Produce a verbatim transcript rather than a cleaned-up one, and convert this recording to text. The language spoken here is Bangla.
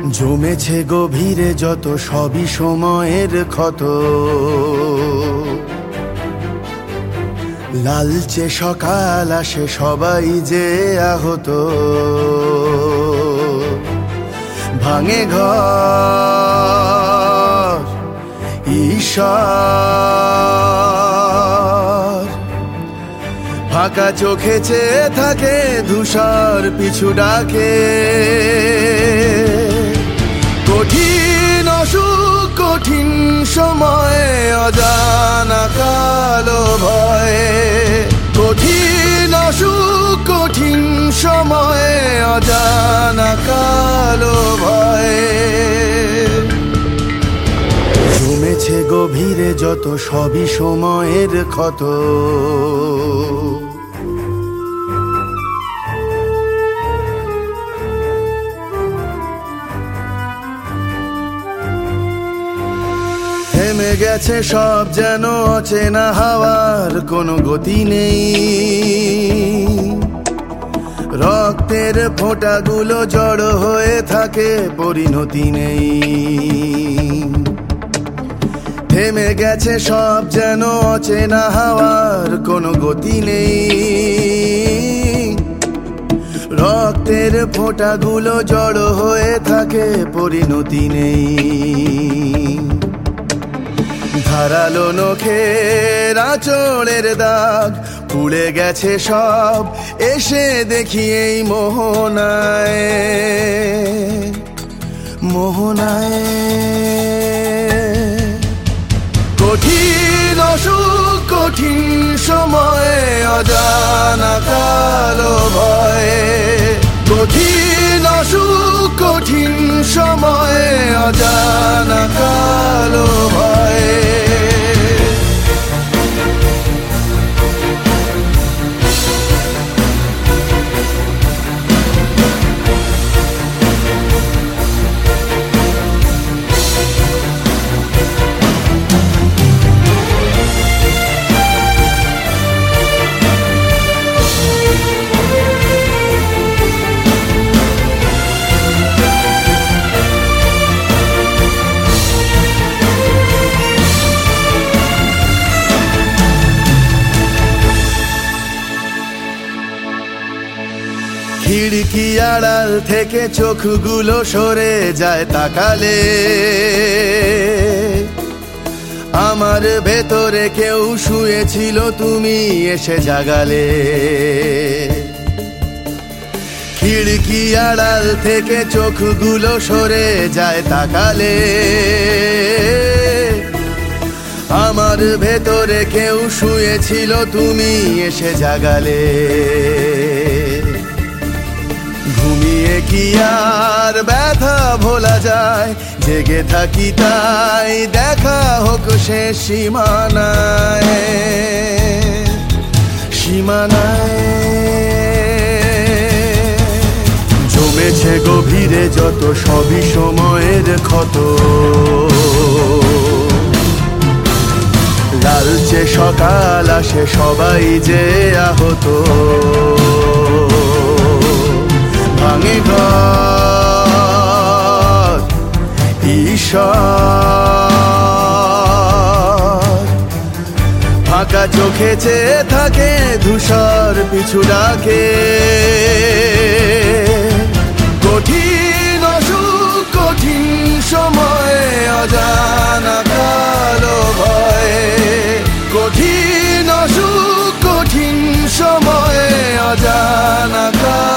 জমেছে গভীরে যত সবই সময়ের ক্ষত, লালচে সকাল আসে সবাই যে আহত। ভাঙে ঘর ঈশ্বর, ফাঁকা চোখে চেয়ে থাকে ধূসর পিছু ডাকে। কঠিন অসুখ কঠিন সময়ে অজানা কালো ভয়ে, কঠিন অসুখ কঠিন সময়ে অজানা কালো ভয়ে। জমেছে গভীরে যত সবই সময়ের ক্ষত, থেমে গেছে সব যেন অচেনা হাওয়ার কোনো গতি নেই। রক্তের ফোঁটাগুলো জড়ো হয়ে থাকে পরিণতি নেই। থেমে গেছে সব যেন অচেনা হাওয়ার কোনো গতি নেই। রক্তের ফোঁটাগুলো জড়ো হয়ে থাকে পরিণতি নেই। ধারালো নখের আঁচড়ের দাগ পুড়ে গেছে সব, এসে দেখি এই মোহনায় মোহনায়। কঠিন অসুখ কঠিন সময়ে অজানা কালো ভয়ে, কঠিন অসুখ কঠিন সময়ে অজানা কালো ভয়ে। খিড়কি আড়াল থেকে চোখগুলো সরে যায় তাকালে, আমার ভেতরে কেউ শুয়েছিল তুমি এসে জাগালে। খিড়কি আড়াল থেকে চোখগুলো সরে যায় তাকালে, আমার ভেতরে কেউ শুয়েছিল তুমি এসে জাগালে। ঘুমিয়ে কি আর ব্যথা ভোলা যায়, জেগে থাকি তাই দেখা হোক সে সীমানায় সীমানায়। জমেছে গভীরে যত সবই সময়ের ক্ষত, লালচে সকাল আসে সবাই যে আহত। ভাঙে ঘর ঈশ্বর, ফাঁকা চোখে চেয়ে থাকে ধূসর পিছু ডাকে। কঠিন অসুখ কঠিন সময়ে অজানা কালো ভয়ে, কঠিন অসুখ কঠিন সময়ে অজানা কালো